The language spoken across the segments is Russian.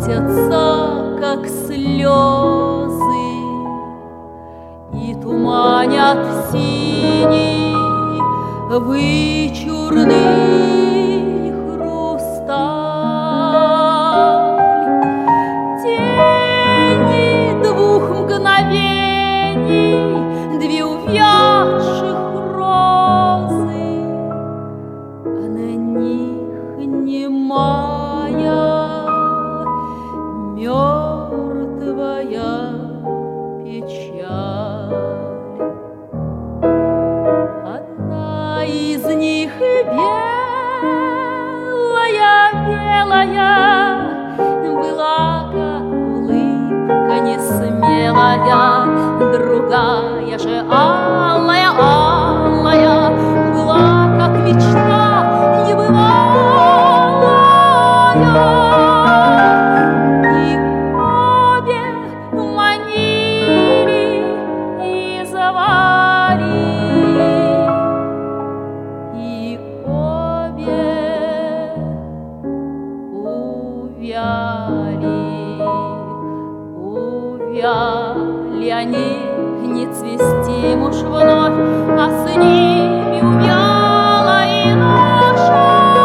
катятся, как слезы, и туманят синий вычурный хрусталь. Тени двух мгновений, две увядших розы, а на них немая мертвая печаль. Одна из них белая, была как улыбка несмелая, другая же алая, была как мечта небывалая. И обе манили и звали, и обе увяли они, не цвести им уж вновь, а с ними увяла и наша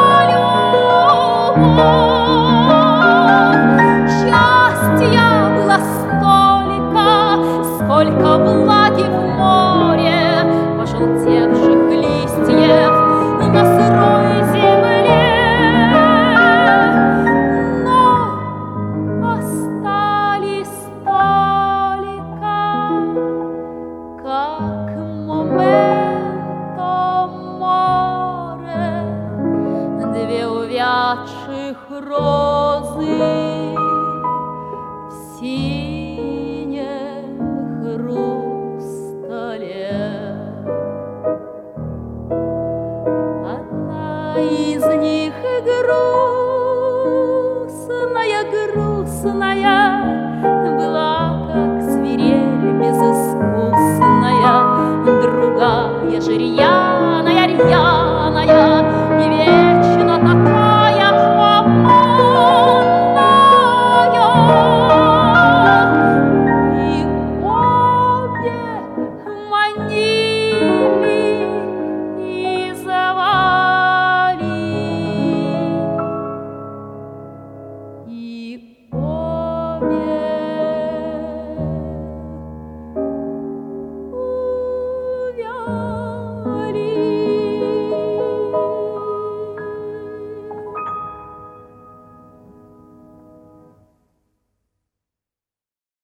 любовь. Счастья было столько, сколько влаги в море, пожелтевших листьев